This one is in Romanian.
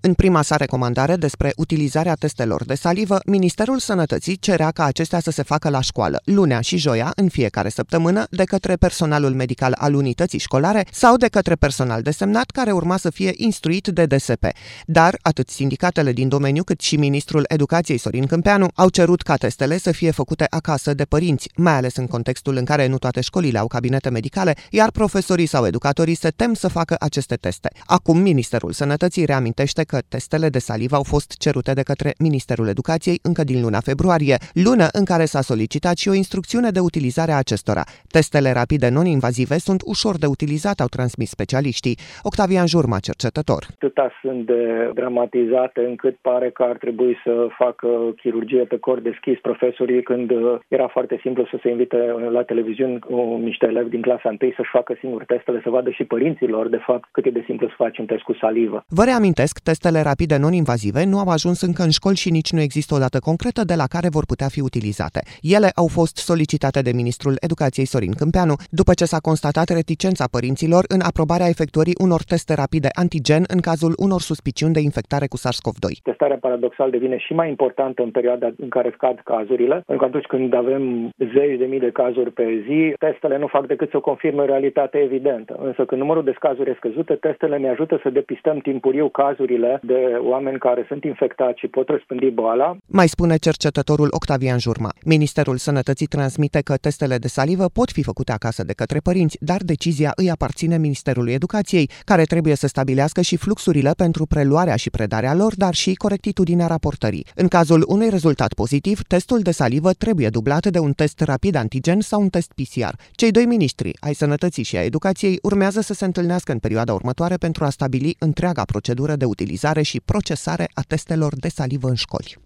În prima sa recomandare despre utilizarea testelor de salivă, Ministerul Sănătății cerea ca acestea să se facă la școală, lunea și joia, în fiecare săptămână, de către personalul medical al unității școlare sau de către personal desemnat care urma să fie instruit de DSP. Dar atât sindicatele din domeniu cât și ministrul Educației Sorin Câmpeanu au cerut ca testele să fie făcute acasă de părinți, mai ales în contextul în care nu toate școlile au cabinete medicale, iar profesorii sau educatorii se tem să facă aceste teste. Acum, Ministerul Sănătății reamintește că testele de salivă au fost cerute de către Ministerul Educației încă din luna februarie, lună în care s-a solicitat și o instrucțiune de utilizare a acestora. Testele rapide non-invazive sunt ușor de utilizat, au transmis specialiștii. Octavian Jurma, cercetător. Atâta sunt de dramatizate încât pare că ar trebui să facă chirurgie pe cor deschis profesorii, când era foarte simplu să se invite la televiziune cu niște elevi din clasa 1 să-și facă singuri testele, să vadă și părinților, de fapt, cât e de simplu să faci un test cu salivă. Vă reamintesc, testele rapide non-invazive nu au ajuns încă în școli și nici nu există o dată concretă de la care vor putea fi utilizate. Ele au fost solicitate de ministrul Educației Sorin Câmpeanu, după ce s-a constatat reticența părinților în aprobarea efectuării unor teste rapide antigen în cazul unor suspiciuni de infectare cu SARS-CoV-2. Testarea paradoxal devine și mai importantă în perioada în care scad cazurile, pentru că atunci când avem zeci de mii de cazuri pe zi, testele nu fac decât să confirme o realitate evidentă. Însă când numărul de cazuri e scăzut, testele ne ajută să depistăm timpuriu cazurile de oameni care sunt infectați și pot răspândi boala. Mai spune cercetătorul Octavian Jurma. Ministerul Sănătății transmite că testele de salivă pot fi făcute acasă de către părinți, dar decizia îi aparține Ministerului Educației, care trebuie să stabilească și fluxurile pentru preluarea și predarea lor, dar și corectitudinea raportării. În cazul unui rezultat pozitiv, testul de salivă trebuie dublat de un test rapid antigen sau un test PCR. Cei doi miniștri, ai Sănătății și a Educației, urmează să se întâlnească în perioada următoare pentru a stabili întreaga procedură de utilizare și procesare a testelor de salivă în școli.